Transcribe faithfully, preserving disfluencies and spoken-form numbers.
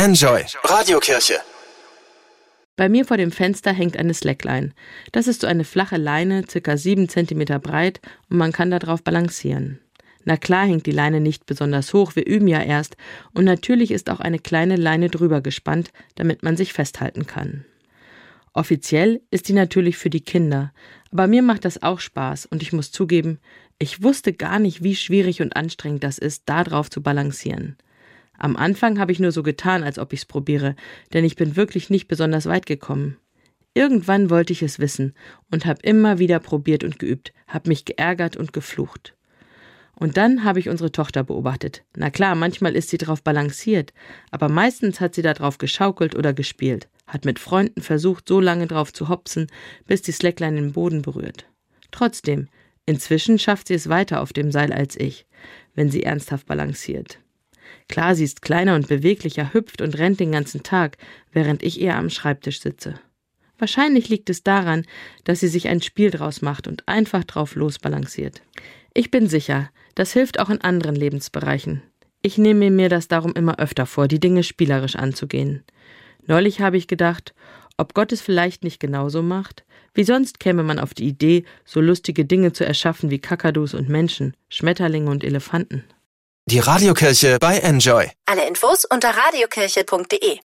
Enjoy Radiokirche. Bei mir vor dem Fenster hängt eine Slackline. Das ist so eine flache Leine, circa sieben Zentimeter breit, und man kann darauf balancieren. Na klar hängt die Leine nicht besonders hoch, wir üben ja erst, und natürlich ist auch eine kleine Leine drüber gespannt, damit man sich festhalten kann. Offiziell ist die natürlich für die Kinder, aber mir macht das auch Spaß und ich muss zugeben, ich wusste gar nicht, wie schwierig und anstrengend das ist, da drauf zu balancieren. Am Anfang habe ich nur so getan, als ob ich es probiere, denn ich bin wirklich nicht besonders weit gekommen. Irgendwann wollte ich es wissen und habe immer wieder probiert und geübt, habe mich geärgert und geflucht. Und dann habe ich unsere Tochter beobachtet. Na klar, manchmal ist sie drauf balanciert, aber meistens hat sie da drauf geschaukelt oder gespielt, hat mit Freunden versucht, so lange drauf zu hopsen, bis die Slackline den Boden berührt. Trotzdem, inzwischen schafft sie es weiter auf dem Seil als ich, wenn sie ernsthaft balanciert. Klar, sie ist kleiner und beweglicher, hüpft und rennt den ganzen Tag, während ich eher am Schreibtisch sitze. Wahrscheinlich liegt es daran, dass sie sich ein Spiel draus macht und einfach drauf losbalanciert. Ich bin sicher, das hilft auch in anderen Lebensbereichen. Ich nehme mir das darum immer öfter vor, die Dinge spielerisch anzugehen. Neulich habe ich gedacht, ob Gott es vielleicht nicht genauso macht? Wie sonst käme man auf die Idee, so lustige Dinge zu erschaffen wie Kakadus und Menschen, Schmetterlinge und Elefanten? Die Radiokirche bei Enjoy. Alle Infos unter radiokirche punkt de.